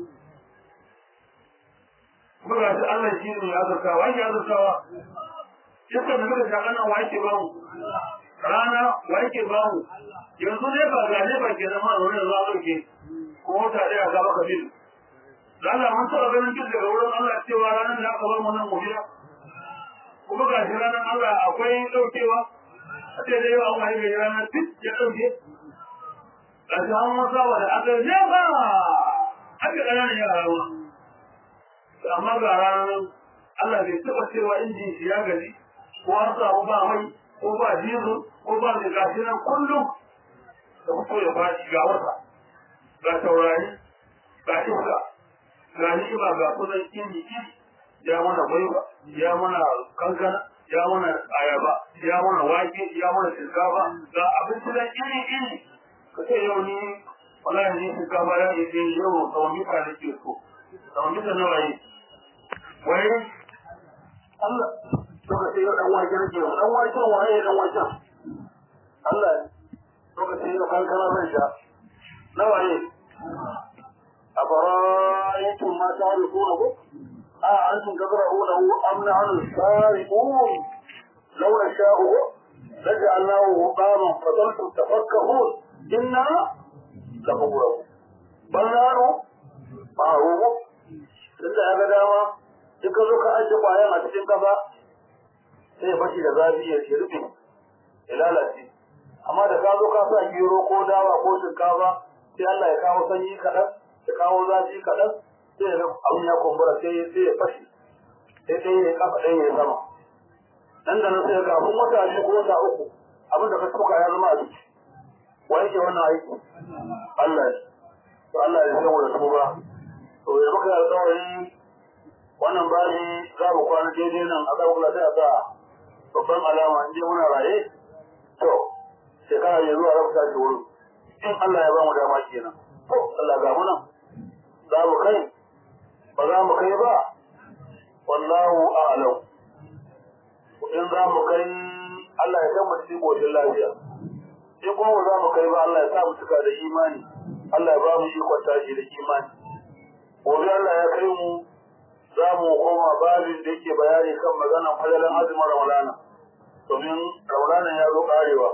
kuma ga shi Allah shi ne ya zarta wa ya zartawa yadda da muka shaka nan wa yake ba mu rana wa yake ba mu yanzu ne ba ga ne ba ke zama a wurin zuwa ɗauke ko wata ɗaya ga baka bil da Allah mun taɓa ganin bil daga wurin Allah cewa ranar da aka bar mu nan mu biya kuma ga shi ranar Allah akwai ɗaukewa a ce da yau an wani mai ranar fit ya ɗauke ƙarshe an wasa wa da aka yi ba aka ƙananan yara ba amma ga ranar Allah bai taɓa cewa injin shi ya gaji ko an samu ba mai ko ba jizo ko ba mai gashi nan kullum da fito ya faɗi ga wata ga taurari ga iska ga ni'ima ga kusan iri iri ya mana gwaiba ya mana kankana ya mana ayaba ya mana wake ya mana shinkafa ga abinci nan iri iri ka ce yau ni wallahi ni shinkafa ya ce yau tsawon mita da ke so tsawon mita nawa yi wai Allah to ka ce yau dan wake nake dan wake waye dan wake Allah to ka ce yau kankana zan sha nawa ne afara'aytum ma ta'rifuna a antum tazra'unahu am nahnu as-sariqun law nasha'u laj'alnahu hudaman fadaltum tafakkahun inna lamughramun bal nahnu ma'rumun tunda ya ga dama in ka zo ka ajiye kwayan a cikin kafa sai bashi da zafi ya ce rufe ya lalace amma da ka zo ka sa gero ko dawa ko shinkafa sai Allah ya kawo sanyi kaɗan ya kawo zafi kaɗan sai ya abin ya kumbura sai sai ya fashi sai sai ya kafa ɗaya ya sama nan da nan sai kafin wata biyu ko wata uku abin da ka tuka ya zama a ciki wa yake wannan aiki Allah ne to Allah ya san da tuba to ya maka alƙawari wannan bani za mu kwana daidai nan a zaɓa kula sai a sa babban alama in je muna raye to shekara ne zuwa rabu tashi wuri in Allah ya ba mu dama kenan to Allah ga mu nan za mu kai ba za mu kai ba wallahu a'lam. In za mu kai Allah ya gama cikin goshin lafiya. In kuma ba za mu kai ba Allah ya sa mu cika da imani. Allah ya ba mu ikon tashi da imani. Gobe Allah ya kai mu za mu koma babin da yake bayani kan maganan falalan azumin Ramadana. Domin Ramadana ya zo karewa.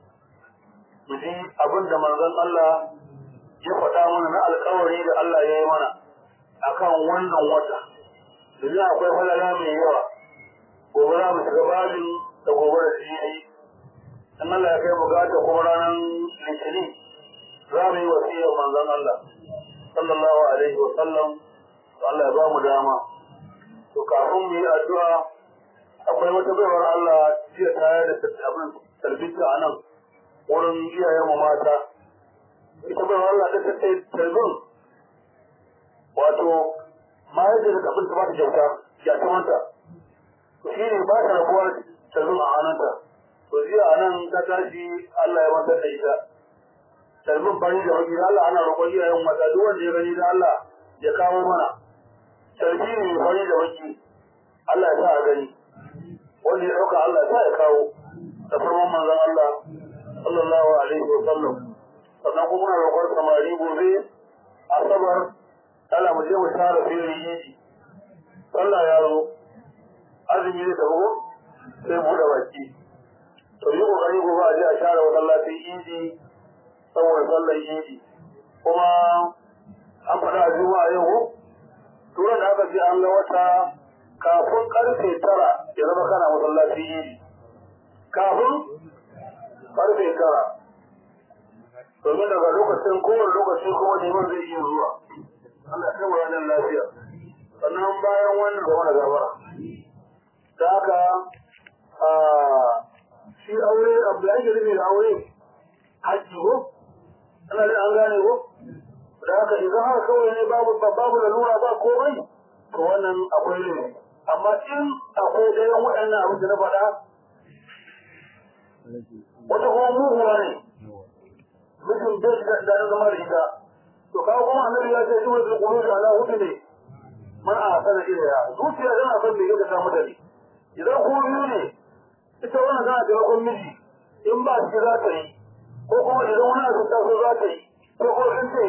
Mu ji abin da manzon Allah ya faɗa mana na alƙawari da Allah ya yi mana akan wannan wata. Domin akwai falala mai yawa. Gobe za mu shiga babin da gobe da shi yi. In Allah ya kai mu gata kuma ranar Litinin za mu yi wasiyar manzon Allah sallallahu alaihi wa sallam. Allah ya ba mu dama. To kafin mu yi addu'a akwai wata baiwar Allah jiya ta yi da abin tarbiyya a nan wurin iyayen mu mata. Ita baiwar Allah da ta tsaye tarbin wato mahaifiyar da abin ta ba ta kyauta ya ta manta. To shi ne ba ta rabuwar tarbin a hannunta. To jiya a nan ta tashi Allah ya mantar da ita. Tarbin bani da wani da Allah ana roƙon iyayen mata duk wanda ya gani da Allah ya kawo mana. Tarbi ne bani da wani Allah ya sa a gani. Wanda ya ɗauka Allah ya sa ya kawo. Da farman manzon Allah sallallahu alaihi wa sallam. Sannan kuma muna roƙon samari gobe Asabar Allah mu je mu tara filin yiji. Allah ya zo. Azumi ne da ruwa sai buɗe baki. To yi ƙoƙari gobe a je a share masallacin yiji saboda sallar yiji. Kuma an faɗa a juma'a yau turan da aka je an ga wata kafin karfe tara ya zama kana masallacin yiji. Kafin karfe tara. Domin daga lokacin kowane lokaci kuma neman zai iya zuwa. Allah ya kai ranar lafiya. Sannan bayan wannan gaba da gaba. Da haka shi aure abu da ake rufe da aure haƙƙi ko? Ana da an gane ko? Da haka idan har kawai ne babu babu lalura ba komai to wannan akwai ne. Amma in akwai ɗayan waɗannan abin da na faɗa wata kuma muguwa ne. Mutum bai shi da zama da ita. To kawo kuma annabi ya ce zuwa da kulu da Allah hudu ne. Man a sana ilaya. Zuciya tana son bai ga ta mutane. Idan ko biyu ne ita wannan tana taimakon miji in ba shi za ta yi ko kuma idan wani abu ta so za ta yi ko ko sun ce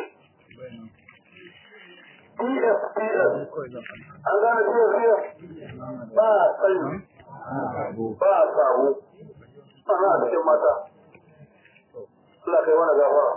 P F P S an gane P F P S ba tsayi ba sabo ana a cikin mata Allah kai wani gafara.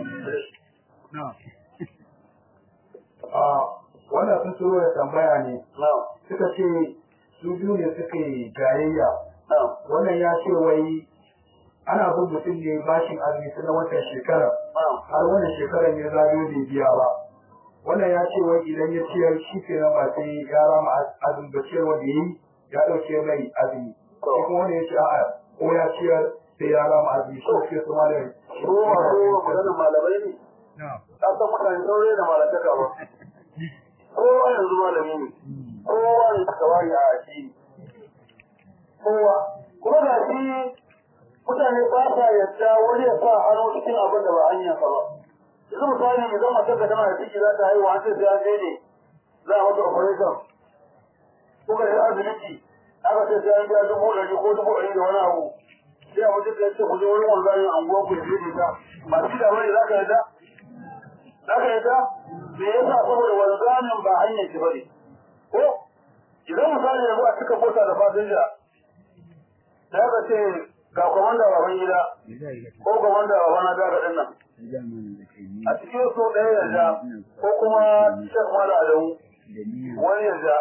Wannan sun so ya tambaya ne suka ce su biyu ne suka yi gayayya. Wannan ya ce wai ana bin mutum ne bashin azumi na watan shekara har wannan shekarar ne zagayo bai biya ba. Wannan ya ce wai idan ya ciyar shi ke nan ba sai ya rama azumi ba ciyar wanda ya yi ya ɗauke mai azumi. Shi kuma wanda ya ce a'a ko ya ciyar sai ya rama azumi shi ke su malamai. Ko ma ko maganin malamai ne? Ta san mutane saurayi da malataka ba. Kowa yanzu malami ne. Kowa ne suka wari a shi. Kowa. Kuma ga shi mutane ba sa yadda wani ya sa hannu cikin abin da ba hanyarsa ba. Yanzu misali idan matar da tana da ciki za ta haihu an ce sai an je ne za a mata operation. Kuka yi asibiti aka ce sai an biya dubu ɗari ko dubu ɗari da wani abu. Sai a wajen da ya ce ku je wurin wanzanin anguwa ku je ta. Masu da bane za ka yadda? Za ka yadda? Me yasa saboda wanzanin ba hanyar shi bane. Ko idan misali yanzu a cika mota da fasinja da aka ce ga kwamanda baban gida ko kwamanda baban na daga ɗin nan a cikin so ɗaya yarda ko kuma shan mala adamu wani yarda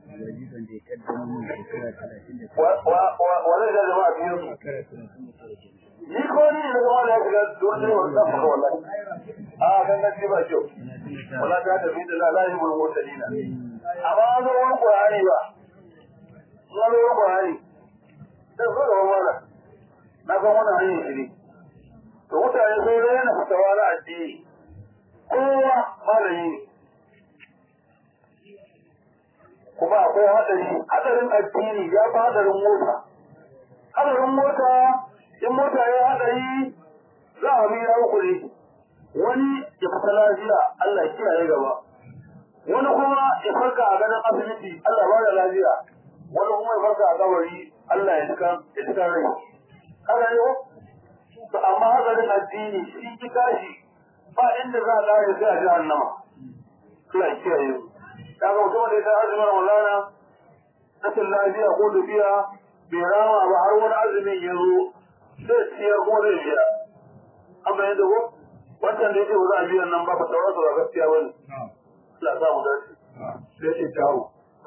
wani yarda jama'a cikin su ni ko ni da zama da ya shiga don ne wani ɗan faka wallahi a kan gaske ba kyau wala ta tafi da lalahi mulmul dalila amma an zo wani ƙur'ani ba wani wani ƙur'ani sai zo da wani na san wani hanyar shiri to mutane sun zai yana fitawa na addini kowa malami ne kuma akwai hadari hadarin addini ya fi hadarin mota hadarin mota in mota ya hadari za a biya uku ne wani ya fita lafiya Allah kiyaye gaba wani kuma ya farka a ganin asibiti Allah ba da lafiya wani kuma ya farka a kabari Allah ya cika ya cika rai haka ne ko to amma hadarin addini shi ki kashi ba inda za a kare sai a jahannama Allah ya kiyaye mu kaga mutum da ya azumin Ramadana rashin lafiya ko lafiya bai rama ba har wani azumin ya zo sai ciyar ko zai biya amma yadda ko wancan da yake ba za a biyan nan ba ba taurasa ba gaskiya bane Allah za mu dace sai ce tawo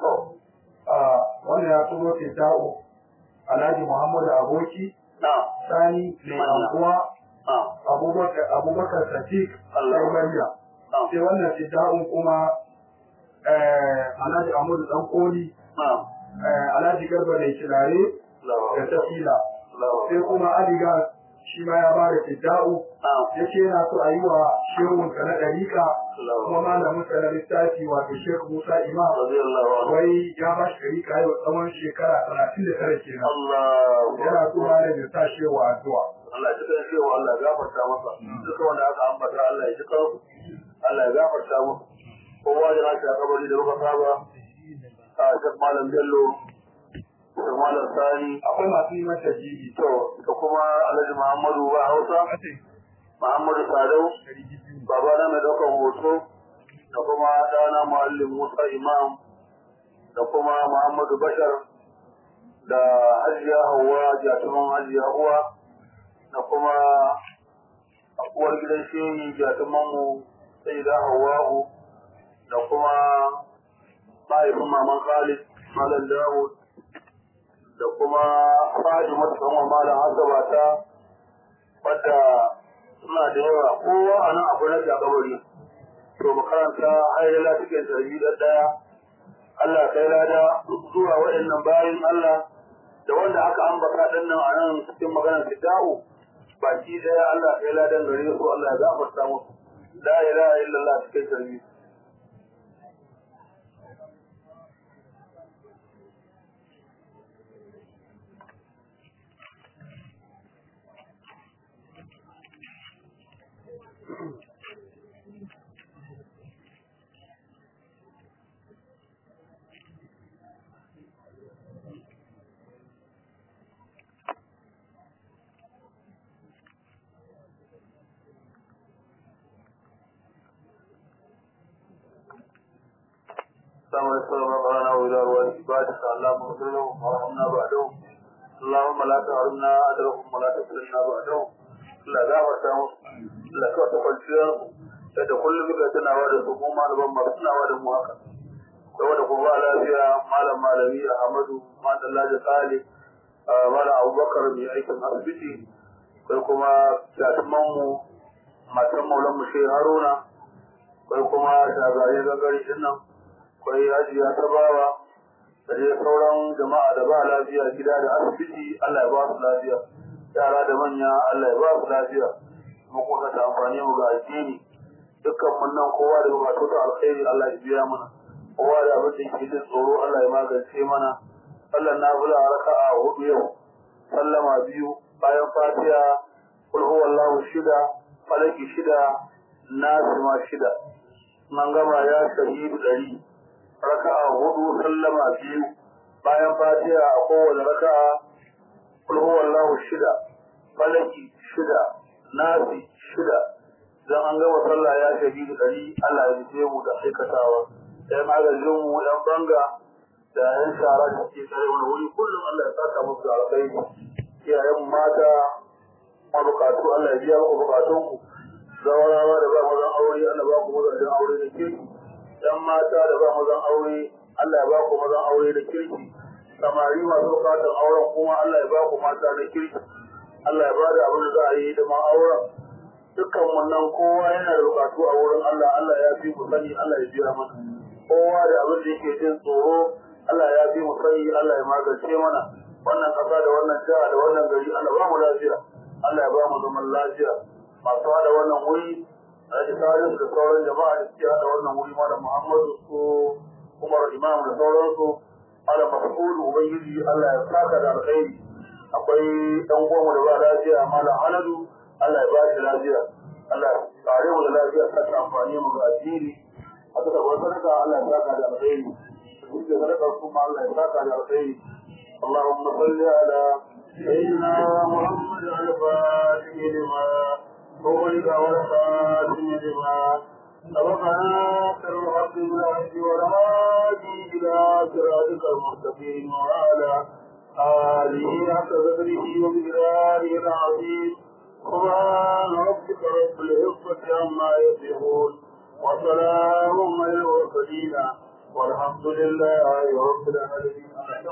wannan ya turo ce tawo Alhaji Muhammadu Aboki Sani mai anguwa Abubakar Abubakar Sadiq Al-Mariya sai wannan ce tawo kuma Alhaji Ahmadu Dan Koli Alhaji Garba mai kirare da tafila sai kuma Adiga shi ma ya bada fidda'u ya ce yana so a yi wa shehun ka na ɗarika kuma malamin sa na littafi wato Sheikh Musa Imam wai ya ba shi ɗarika yau tsawon shekara talatin da tara kenan yana so malam ya sa shewa addu'a Allah ya ji shewa Allah ya gafarta masa duka wanda aka ambata Allah ya ji kansu Allah ya gafarta masa kowa da nashi a kabari da muka saba a Sheikh Malam Bello da Malam Sani akwai masu yi masa jibi to da kuma Alhaji Muhammadu ba Hausa Muhammadu Sadau baba na mai daukar hoto da kuma dana Muallim Musa Imam da kuma Muhammadu Bashar da Hajiya Hauwa jatuman Hajiya Uwa da kuma uwar gidan shehi jatuman mu Sayyida Hauwa'u da kuma mahaifin Maman Khalid Malam Dawud da kuma Fatima ta wa Malam Hasabata wadda suna da yawa kowa a nan akwai na jagabari to makaranta haidala cikin tarbi da daya Allah kai lada zuwa waɗannan bayan Allah da wanda aka ambata din nan a nan cikin maganar fita'u baki daya Allah kai ladan gare su Allah ya gafarta musu la ilaha illallah cikin tarbi اللهم ربنا وإلى أرواح عبادك اللهم اغفر لهم وارحمنا بعدهم اللهم لا تحرمنا أجرهم ولا تفتنا بعدهم لا غفرتهم لا كتقلتهم da kullum muka tunawa da su kuma malaman masu tunawa da mu haka saboda kuma lafiya malam malami Ahmadu Madalla da Salih malam Abubakar mai aikin asibiti sai kuma jatuman mu matan maulan mu Shehu Haruna sai kuma shagari gagari din nan akwai hajiya ta bawa da dai sauran jama'a da ba lafiya gida da asibiti Allah ya ba su lafiya yara da manya Allah ya ba su lafiya mu kuma ta amfani mu ga addini dukkan mun nan kowa da bukatu ta alkhairi Allah ya biya mana kowa da abin da yake jin tsoro Allah ya magance mana sallan nafila raka'a hudu yau sallama biyu bayan fatiha kul huwallahu shida falaki shida nasima shida man gama ya shahidu dari raka'a hudu sallama biyu bayan fatiha a kowane raka'a kul huwallahu shida falaki shida nasi shida dan an gama sallah ya shahidu dari Allah ya bice mu da aikatawa sai magajin mu dan banga da yan shara da ke tare wani wuri kullum Allah ya saka musu da alkhairi iyayen mata mabukatu Allah ya biya muku bukatun ku zawarawa da ba mazan aure Allah ba ku mazan aure da kirki dan mata da ba mazan aure Allah ya ba ku mazan aure da kirki samari masu bukatun auren kuma Allah ya ba ku mata da kirki Allah ya ba da abin da za a yi da ma auren dukkan wannan kowa yana da bukatu a wurin Allah Allah ya fi mu sani Allah ya biya mana kowa da abin da yake jin tsoro Allah ya fi mu sani Allah ya magance mana wannan kasa da wannan jiha da wannan gari Allah ba mu lafiya Allah ya ba mu zaman lafiya masu hada wannan wuri Alhaji Salisu da sauran jama'a da suke hada wannan wuri Malam Muhammadu su Umar Imam da sauransu Malam Mas'ud Ubangiji Allah ya saka da alkhairi akwai dan goma da ba lafiya Malam Haladu Allah ya ba shi lafiya Allah ya kare mu da lafiya ta amfani mu ga addini aka da wata sadaka Allah ya saka da alheri duk da sadaka kuma Allah ya saka da alheri Allahumma salli ala sayyidina Muhammad al-Fatih lima وولد والخاتم لما سبقنا كالحق بالحق والهادي إلى صراطك المستقيم وعلى آله حق قدره ومقداره العظيم سبحان ربك رب العزة عما يصفون وسلام على المرسلين والحمد لله رب العالمين